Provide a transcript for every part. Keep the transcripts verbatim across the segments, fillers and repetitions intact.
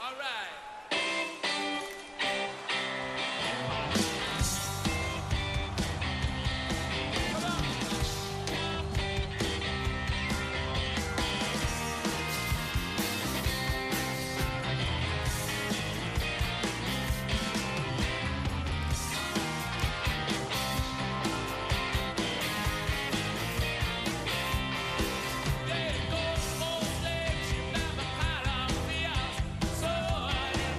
There goes most legs, you never cut off the house. So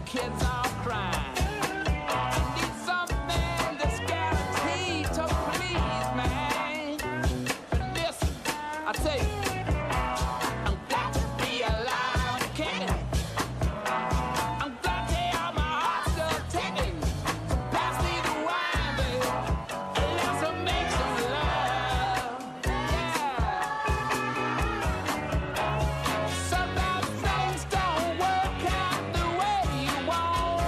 kids are crying. I need something that's guaranteed to please, man. But listen, I tell you, I'm glad to be alive again. I'm glad to hear my heart still ticking. So pass me the wine, baby. Let's make some love. Yeah. Sometimes things don't work out the way you want.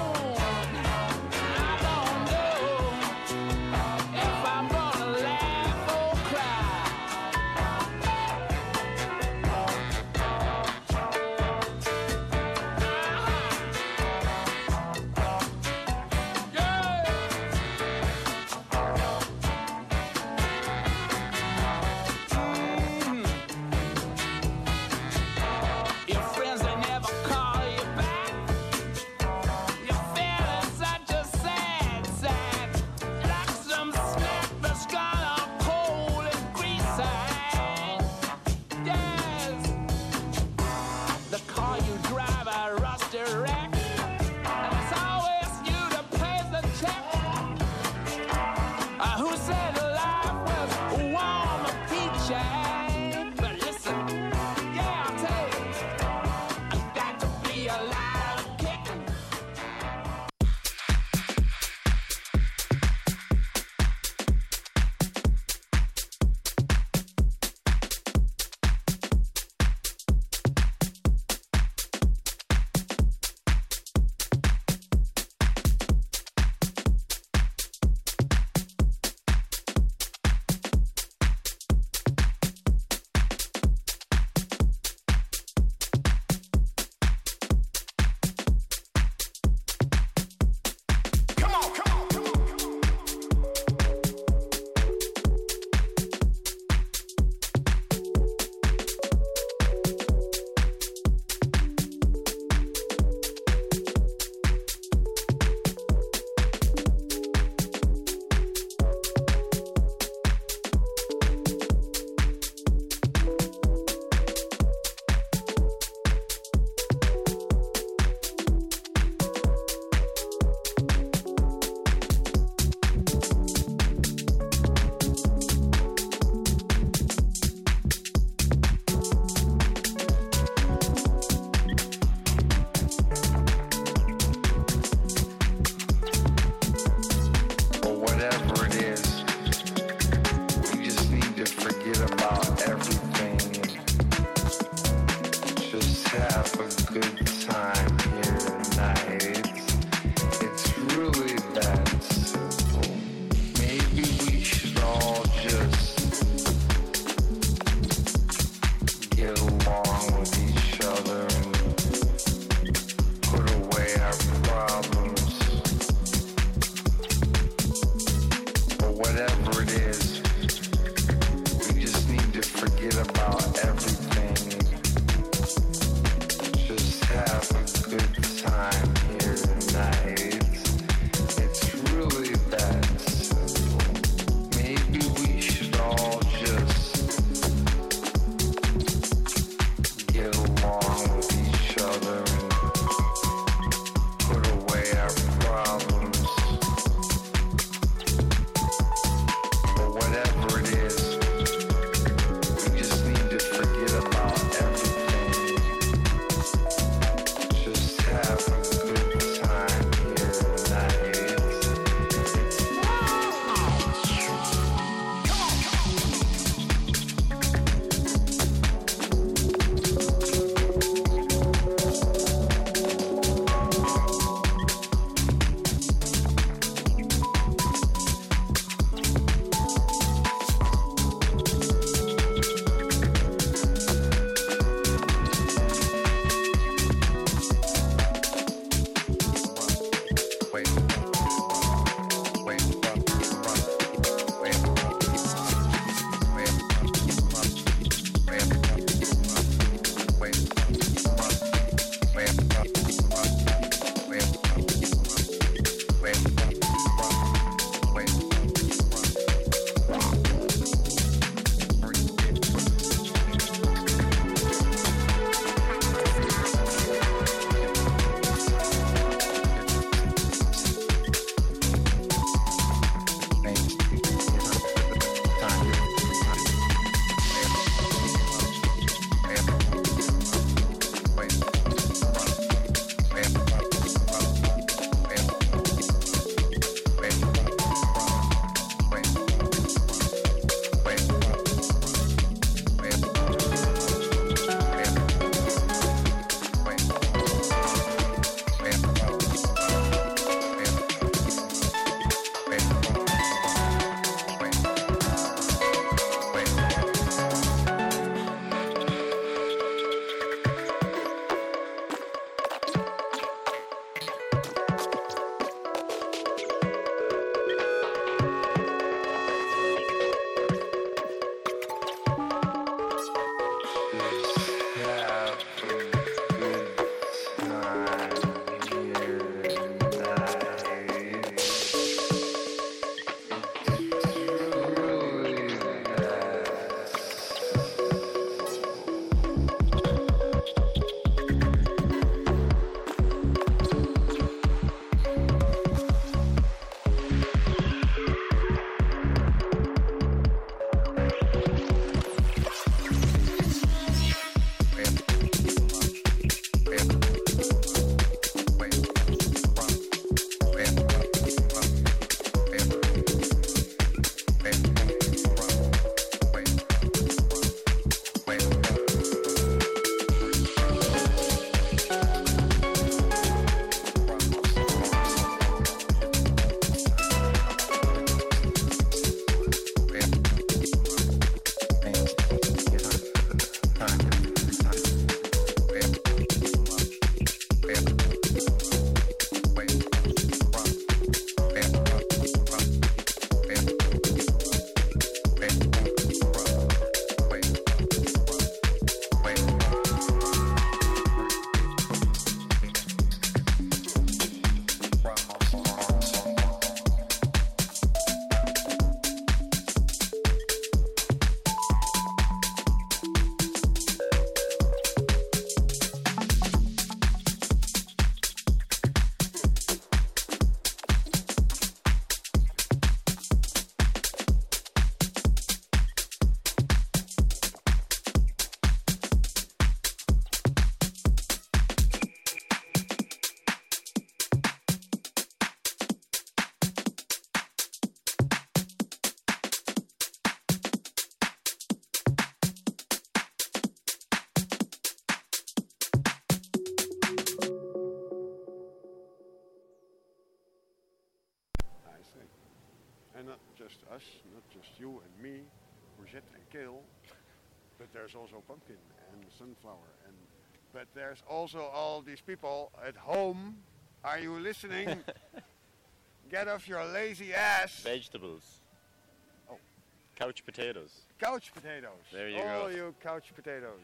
and not just us, not just you and me, courgette and kale, but there's also pumpkin and sunflower, and but there's also all these people at home. Are you listening? Get off your lazy ass. Vegetables. Oh. Couch potatoes. Couch potatoes. There you all go. you couch potatoes.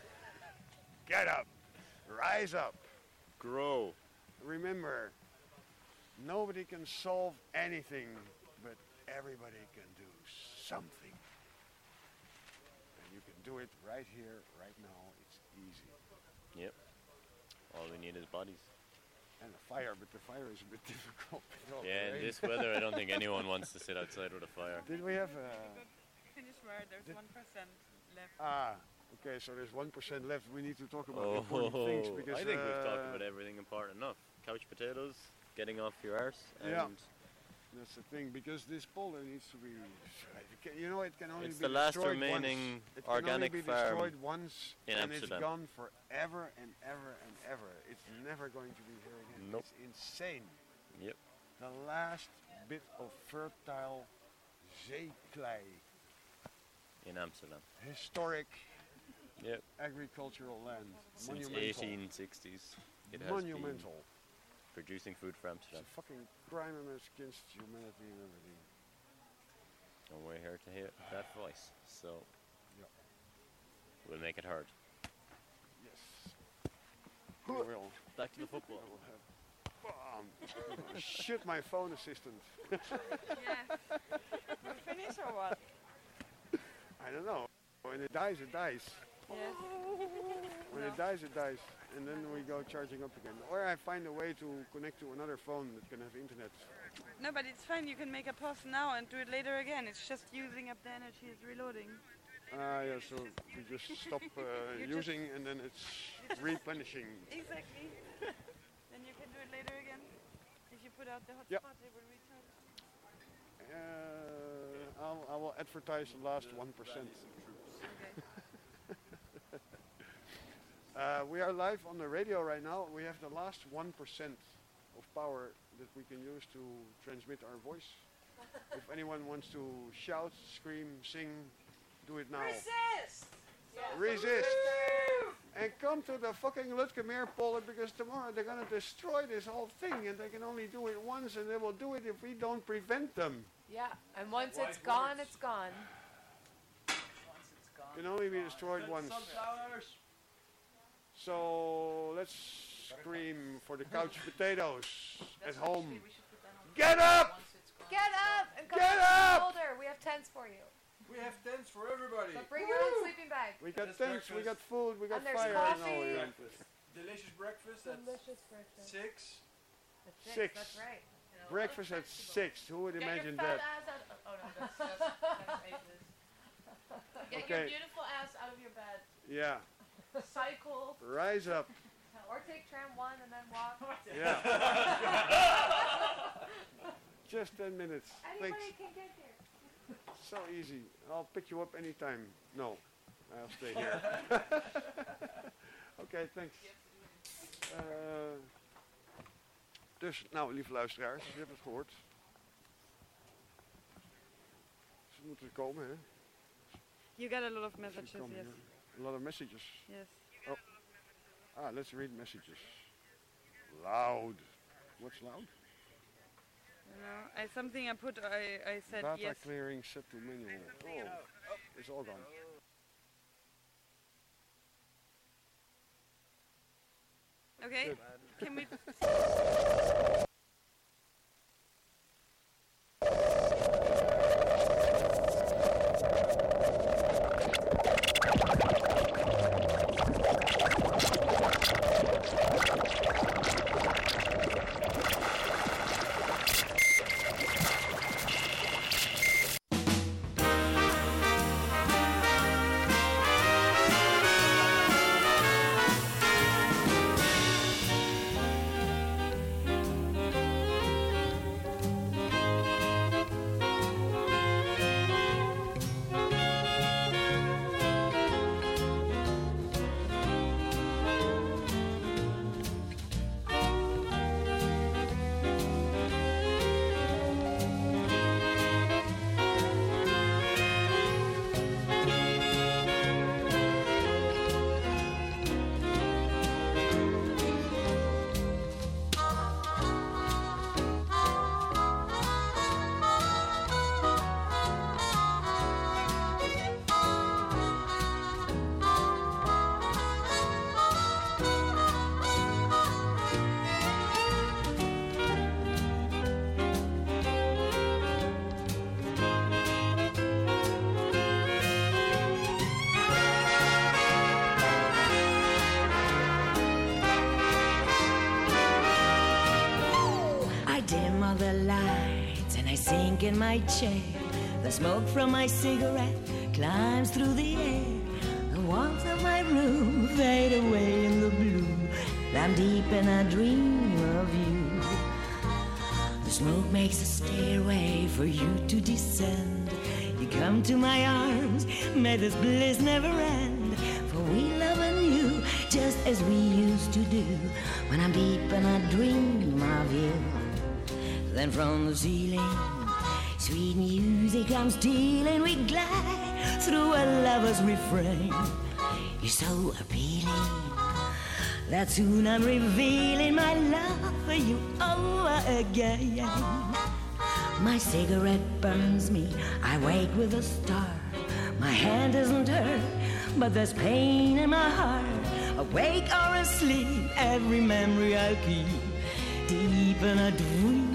Get up. Rise up. Grow. Remember, nobody can solve anything, but everybody can do something. And you can do it right here, right now. It's easy. Yep. All we need is bodies. And a fire, but the fire is a bit difficult. with all the Yeah, in rain. this weather, I don't think anyone wants to sit outside with a fire. Did we have a... Finish where there's Did- one percent left. Ah, okay, so there's one percent left. We need to talk about Oh, important things because... I think we've talked uh, about everything important enough. Couch potatoes, getting off your arse, and Yeah. That's the thing, because this boulder needs to be... it can- You know, it can only It's be the last destroyed remaining once. It organic can only be farm destroyed once, in and Amsterdam. it's gone forever and ever and ever. It's never going to be here again. Nope. It's insane. Yep. The last bit of fertile zeeklei, in Amsterdam. historic Yep. agricultural land, Since monumental. eighteen sixties, it has monumental. been producing food for It's Amsterdam. a fucking crime against humanity and everything. And we're here to hear that voice, so Yeah. we'll make it hard. Yes. We will. Back to the I football. will have. Bam! Shit, my phone assistant. Yeah. We finish or what? I don't know. When it dies, it dies. Yes. When No. it dies, it dies. And then we go charging up again. Or I find a way to connect to another phone that can have internet. No, but it's fine. You can make a pause now and do it later again. It's just using up the energy. It's reloading. Ah, yeah, so we just stop uh, You just- using and then it's replenishing. Exactly. Then you can do it later again. If you put out the hotspot, Yep. it will recharge. Uh, I'll, I will advertise the last one percent. Okay. Uh, we are live on the radio right now. We have the last one percent of power that we can use to transmit our voice. If anyone wants to shout, scream, sing, do it now. Resist! Resist! And come to the fucking Lutkemeer pollen, because tomorrow they're gonna destroy this whole thing and they can only do it once and they will do it if we don't prevent them. Yeah, and once it's gone, it's gone. Can only be destroyed once. So let's scream for the couch potatoes at home. Get up! Get up and come Get to the up! shoulder. We have tents for you. We have tents for everybody. But bring your own sleeping bag. We got There's tents, we got breakfast. food, we got And there's fire. coffee. No, we don't. Delicious breakfast at Delicious breakfast. six. At Six. That's right. Breakfast at six. Who would Get imagine your fat that? ass out. Oh no, that's, that's, that's ages. Get your Okay. beautiful ass out of your bed. Yeah. Cycle. Rise up. Or take tram one and then walk. Yeah. Just ten minutes. Anybody Thanks. can get here. So easy. I'll pick you up anytime. No. I'll stay here. Oké, thanks. Uh, dus, nou, lieve luisteraars, je hebt het gehoord. Ze moeten komen, hè? You got a lot of Ze messages, komen, yes. ja. A lot of messages. Yes. Ah, let's read messages. Loud. What's loud? You know, I something I put. I I said Data yes. clearing set to manual. Oh, it's all gone. Okay. Good. Can we? dim all the lights and I sink in my chair. The smoke from my cigarette climbs through the air. The walls of my room fade away in the blue. I'm deep in a dream of you. The smoke makes a stairway for you to descend. You come to my arms, may this bliss never end. For we love anew, just as we used to do. When I'm deep in a dream of you. Then from the ceiling, sweet music comes stealing. We glide through a lover's refrain. You're so appealing that soon I'm revealing my love for you over again. My cigarette burns me, I wake with a start. My hand isn't hurt, but there's pain in my heart. Awake or asleep, every memory I keep deep in a dream.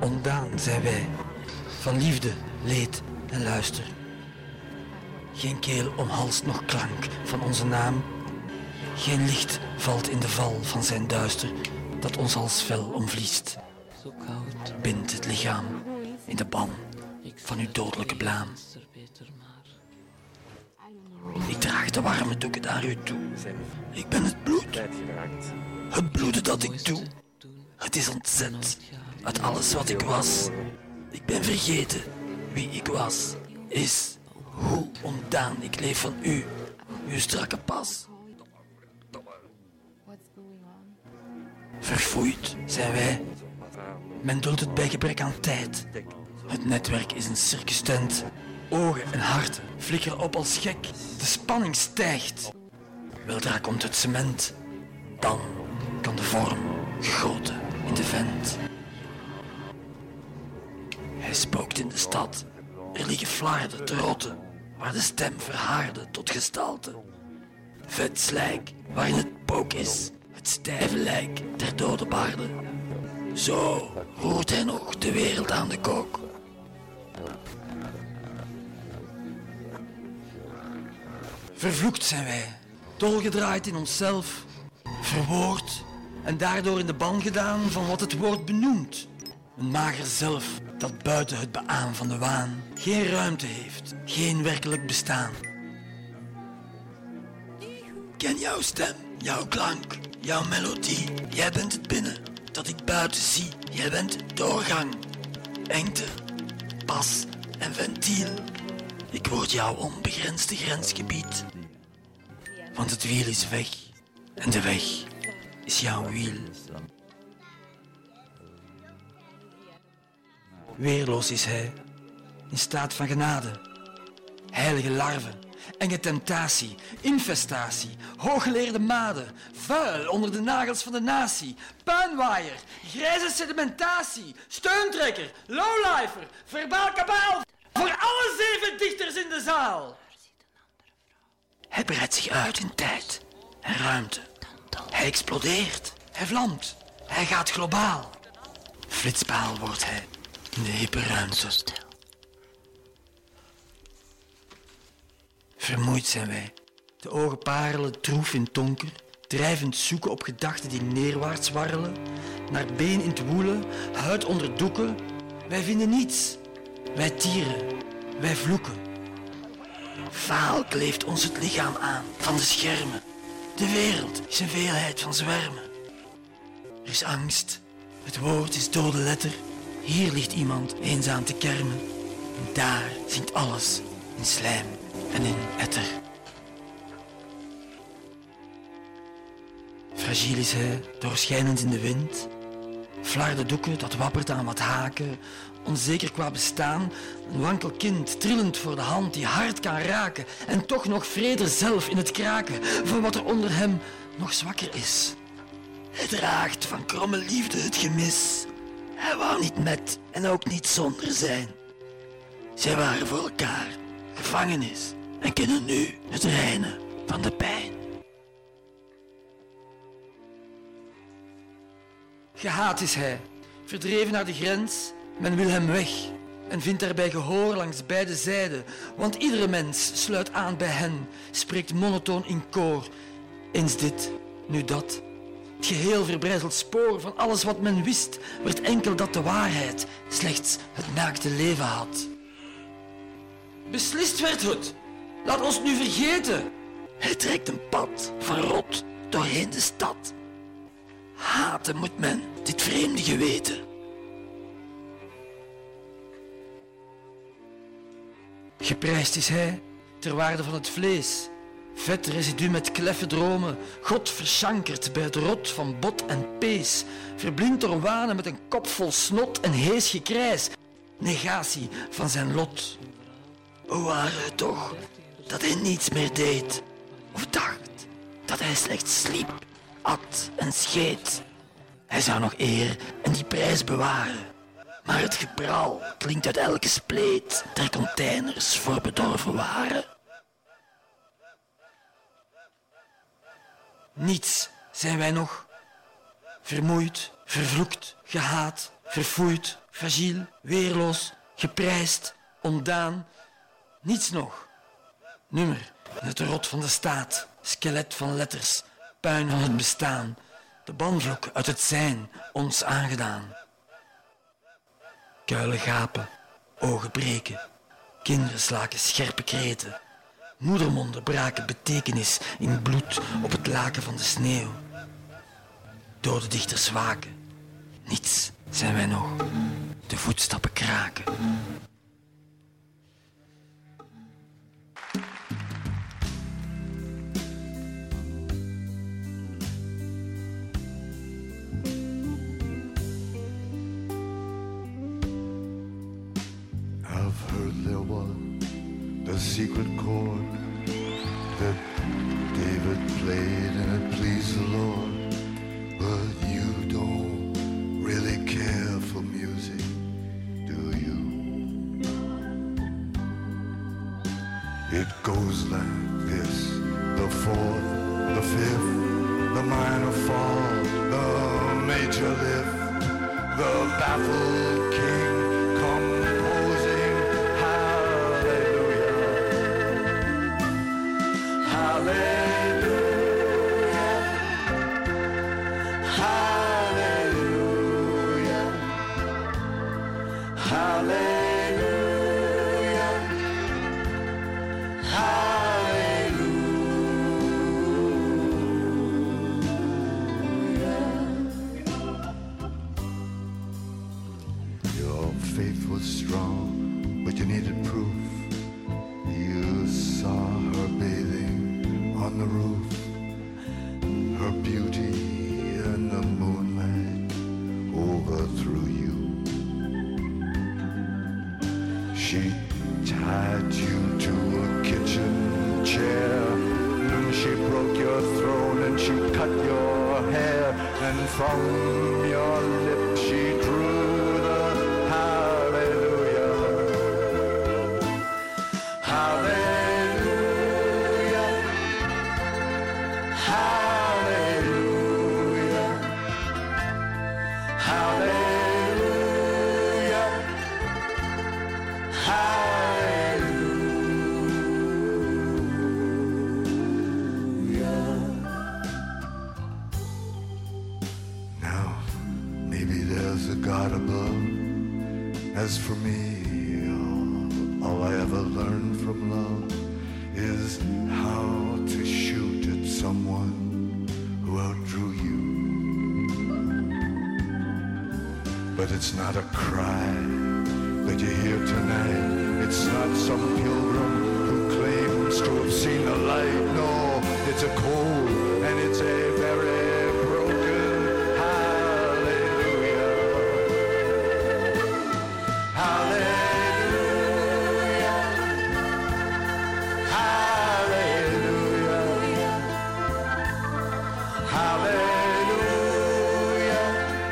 ontdaan zijn wij, van liefde, leed en luister. Geen keel omhalst nog klank van onze naam. Geen licht valt in de val van zijn duister, dat ons als vel omvliest. Zo koud. Bindt het lichaam in de ban van uw dodelijke blaam. Ik draag de warme doeken naar u toe. Ik ben het bloed. Het bloed dat ik doe. Het is ontzet uit alles wat ik was. Ik ben vergeten wie ik was, is, hoe ontdaan ik leef van u, uw strakke pas. Verfoeid zijn wij. Men duldt het bij gebrek aan tijd. Het netwerk is een circus tent. Ogen en harten flikkeren op als gek. De spanning stijgt. Weldra komt het cement. Dan kan de vorm gegoten in de vent. Hij spookt in de stad. Er liggen flarden te rotten, waar de stem verhaarde tot gestalte. Vet slijk, waarin het pook is, het stijve lijk der dode baarden. Zo roert hij nog de wereld aan de kook. Vervloekt zijn wij, dolgedraaid in onszelf, verwoord en daardoor in de ban gedaan van wat het woord benoemt. Een mager zelf dat buiten het beaan van de waan geen ruimte heeft, geen werkelijk bestaan. Ken jouw stem, jouw klank, jouw melodie. Jij bent het binnen dat ik buiten zie. Jij bent doorgang, engte, pas en ventiel. Ik word jouw onbegrensde grensgebied. Want het wiel is weg en de weg is jouw wiel. Weerloos is hij, in staat van genade. Heilige larven, enge temptatie, infestatie, hooggeleerde maden, vuil onder de nagels van de natie, puinwaaier, grijze sedimentatie, steuntrekker, lowlifer, verbaal kabaal, voor alle zeven dichters in de zaal. Hij breidt zich uit in tijd en ruimte. Hij explodeert, hij vlamt, hij gaat globaal. Flitspaal wordt hij in de hippe ruimte. Vermoeid zijn wij, de ogen parelen troef in donker, drijvend zoeken op gedachten die neerwaarts warrelen, naar been in het woelen, huid onder doeken. Wij vinden niets, wij tieren, wij vloeken. Vaal kleeft ons het lichaam aan van de schermen. De wereld is een veelheid van zwermen. Er is angst, het woord is dode letter. Hier ligt iemand eenzaam te kermen. En daar zingt alles in slijm en in etter. Fragiel is hij, doorschijnend in de wind. Flarde doeken dat wappert aan wat haken. Onzeker qua bestaan, een wankel kind, trillend voor de hand die hard kan raken. En toch nog vreder zelf in het kraken van wat er onder hem nog zwakker is. Hij draagt van kromme liefde het gemis. Hij wou niet met en ook niet zonder zijn. Zij waren voor elkaar gevangenis en kennen nu het reinen van de pijn. Gehaat is hij, verdreven naar de grens, men wil hem weg en vindt daarbij gehoor langs beide zijden, want iedere mens sluit aan bij hen, spreekt monotoon in koor, eens dit, nu dat. Het geheel verbrijzeld spoor van alles wat men wist, werd enkel dat de waarheid slechts het naakte leven had. Beslist werd het, laat ons nu vergeten. Hij trekt een pad van rot doorheen de stad. Haten moet men dit vreemde geweten. Geprijsd is hij ter waarde van het vlees. Vet residu met kleffe dromen, God verschankerd bij het rot van bot en pees, verblind door wanen met een kop vol snot en hees gekrijs, negatie van zijn lot. O ware het toch dat hij niets meer deed, of dacht dat hij slechts sliep, at en scheet. Hij zou nog eer en die prijs bewaren, maar het gebral klinkt uit elke spleet der containers voor bedorven waren. Niets zijn wij nog, vermoeid, vervloekt, gehaat, verfoeid, fragiel, weerloos, geprijsd, ontdaan. Niets nog. Nummer, het rot van de staat, skelet van letters, puin van het bestaan, de banvloek uit het zijn, ons aangedaan. Kuilen gapen, ogen breken, kinderen slaken scherpe kreten, moedermonden braken betekenis in bloed op het laken van de sneeuw. Dode dichters waken, niets zijn wij nog, de voetstappen kraken. I've heard there was a secret chord that David played and it pleased the Lord. But you don't really care for music, do you? It goes like this: the fourth, the fifth, the minor fall, the major lift, the baffled king composing hallelujah, hallelujah, hallelujah, hallelujah, Your faith was strong, but you needed proof. You saw her bathing on the roof, her beauty in the moonlight overthrew you. She tied you to a kitchen chair, and she broke your throne and she cut your hair, and from your lips she drew the hallelujah, hallelujah, hallelujah, hallelujah, hallelujah. Now, maybe there's a God above. As for me, all, all I ever learned from love is how to shoot at someone who outdrew you. But it's not a cry that you hear tonight. It's not some pilgrim who claims to have seen the light. No, it's a cold and it's a very broken hallelujah. Hallelujah, hallelujah, hallelujah,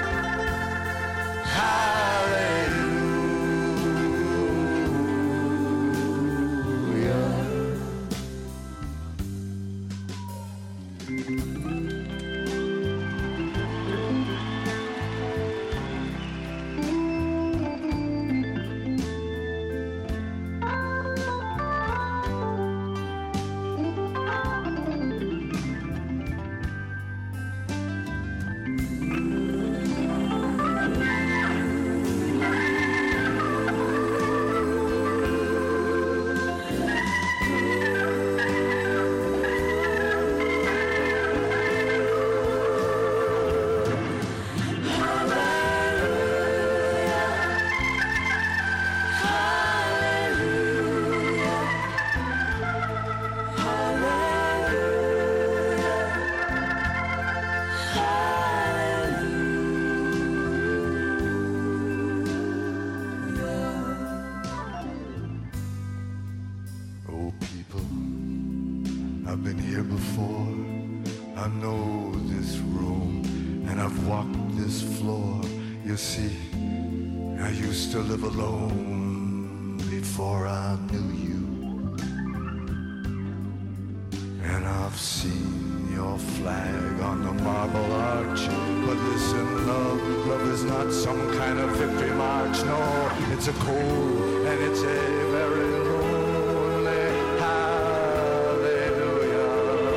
Oh, people, I've been here before. I know this room and I've walked this floor. You see, I used to live alone before I knew you. And I've seen your flag on the marble arch. But listen, love, love is not some kind of victory march. No, it's a cold and it's a very lonely hallelujah.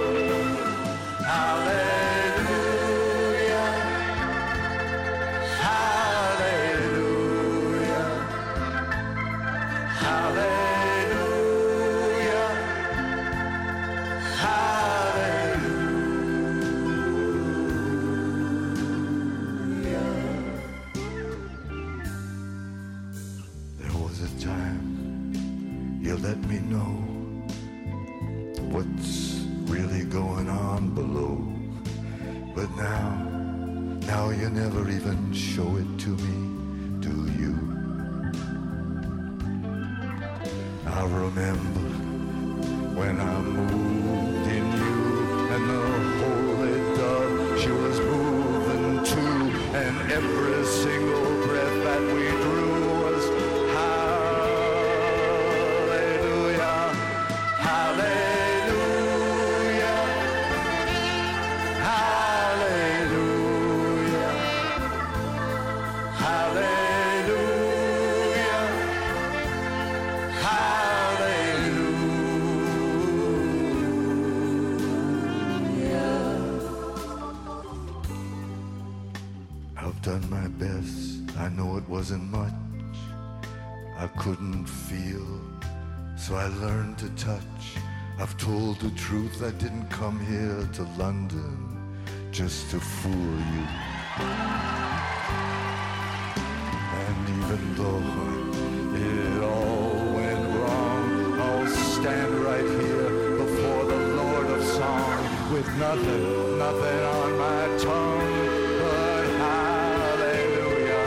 Hallelujah. Hallelujah. Hallelujah. Hallelujah. There was a time you let me know what's really going on below. But now, now you never even show it to me, do you? I remember when I moved in you, and the holy dove, she was moving too, and every single breath that we drew was hallelujah, hallelujah, hallelujah, hallelujah, hallelujah. I've done my best, I know it wasn't much. I couldn't feel, so I learned to touch. I've told the truth, I didn't come here to London just to fool you. And even though it all went wrong, I'll stand right here before the Lord of Song with nothing, nothing on my tongue but hallelujah.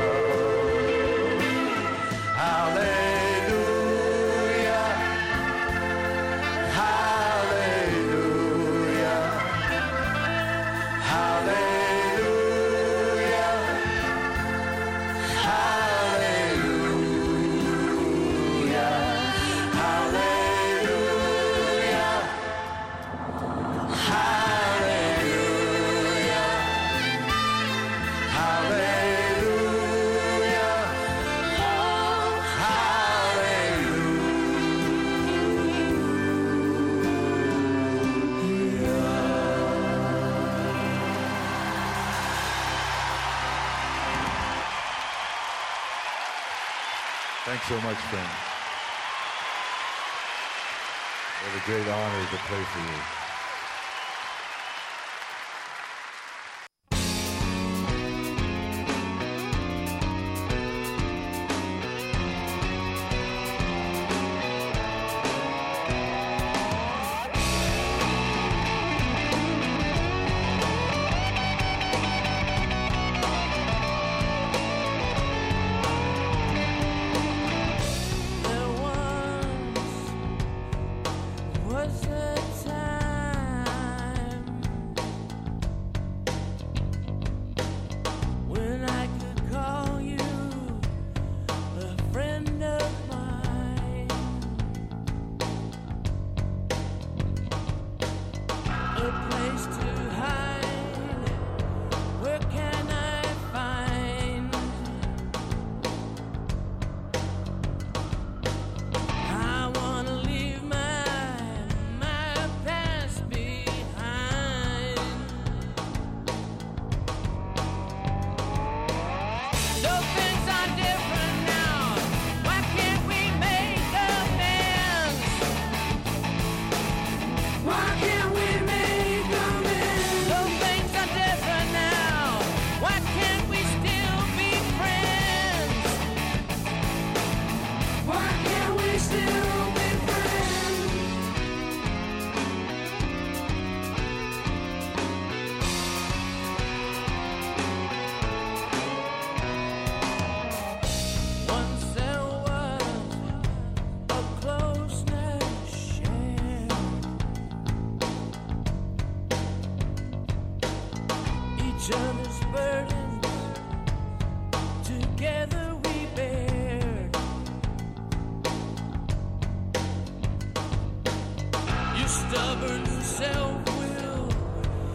Hallelujah. Hallelujah. Hallelujah. Hallelujah. Hallelujah. Hallelujah. Hallelujah. Thanks so much, friends. What a great honor to play for you. There once was a time when I could call you a friend of mine, a place to hide. Where can I find? I wanna leave my my past behind. Though things are different now, why can't we make amends? Why can't we make amends? Though things are different now, why can't we still be friends? Why can't we still be friends? Once there was a closeness shared, each other's burdens together we bear. Your stubborn self-will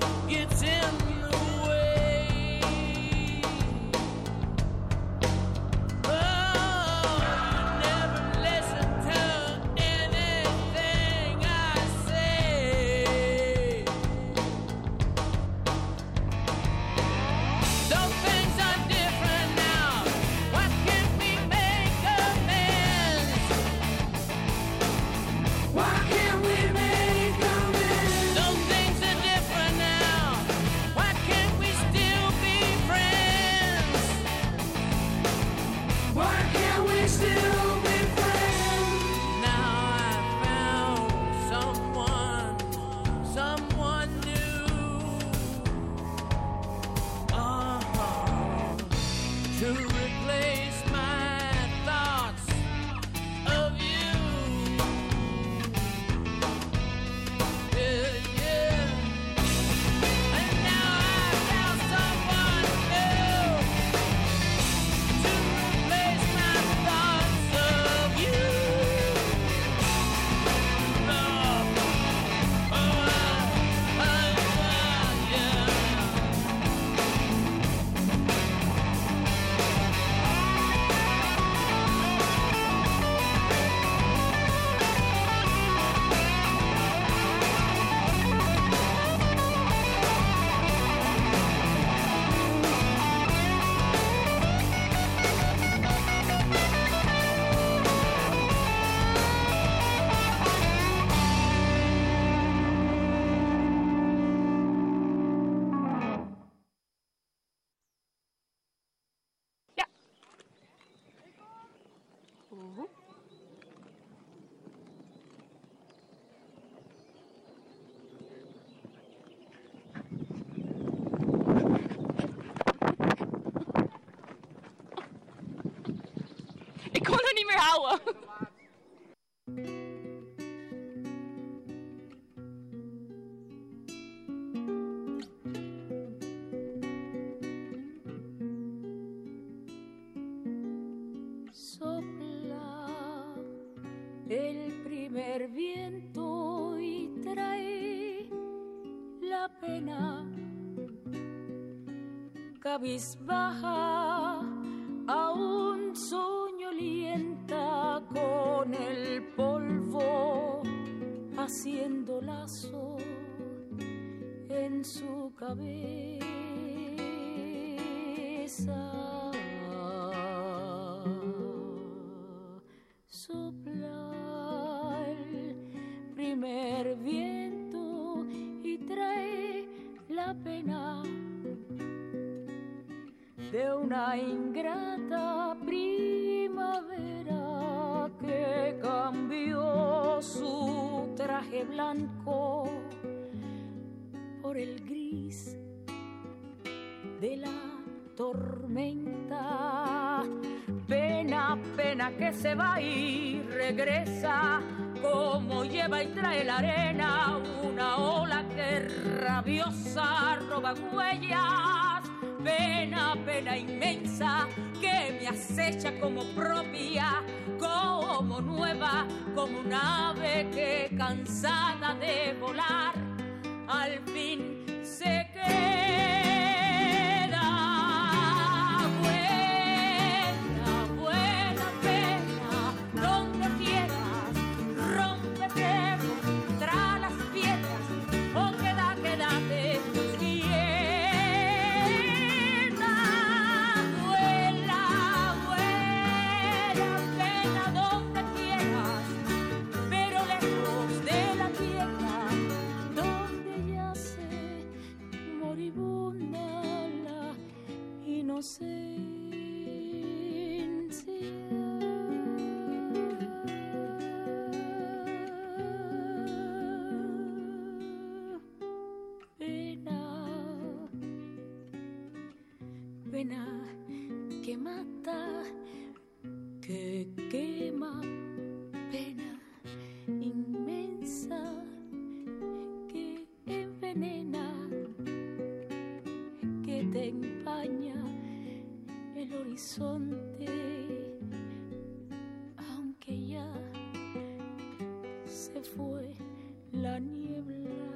Ujú. Ik kon het niet meer houden. Sopla el primer viento y trae la pena cabizbaja a un soñolienta con el polvo haciendo lazo en su cabeza. Sopla el primer viento y trae la pena de una ingrata primavera que cambió su traje blanco por el gris de la tormenta. Pena, pena que se va y regresa, como lleva y trae la arena una ola que rabiosa roba huellas. Pena, pena inmensa que me acecha como propia, como nueva, como un ave que cansada de volar al fin se queda. Pena que mata, que quema, pena inmensa que envenena, que te empaña el horizonte, aunque ya se fue la niebla.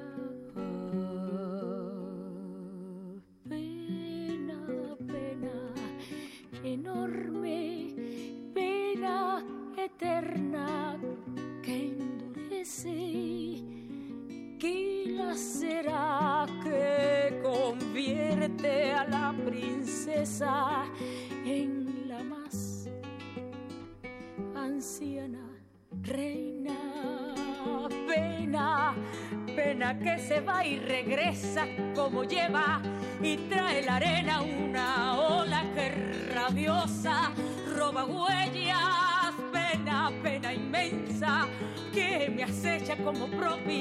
Enorme pena eterna que endurece, que lacera, que convierte a la princesa en la más anciana reina. Pena, pena que se va y regresa, como lleva y trae la arena una ola que rabiosa roba huellas. Pena, pena inmensa que me acecha como propia.